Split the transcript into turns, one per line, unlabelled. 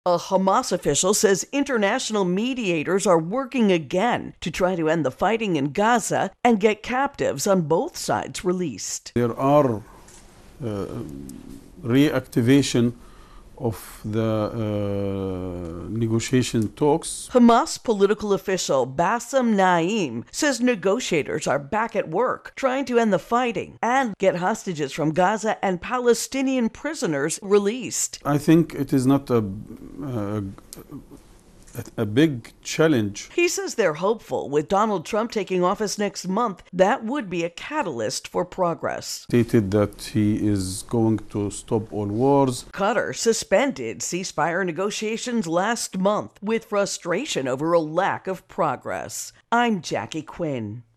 A Hamas official says international mediators are working again to try to end the fighting in Gaza and get captives on both sides released.
There are reactivation of the negotiation talks.
Hamas political official Bassem Naim says negotiators are back at work trying to end the fighting and get hostages from Gaza and Palestinian prisoners released.
I think it is not a big challenge.
He says they're hopeful with Donald Trump taking office next month. That would be a catalyst for progress.
Stated that he is going to stop all wars.
Qatar suspended ceasefire negotiations last month with frustration over a lack of progress. I'm Jackie Quinn.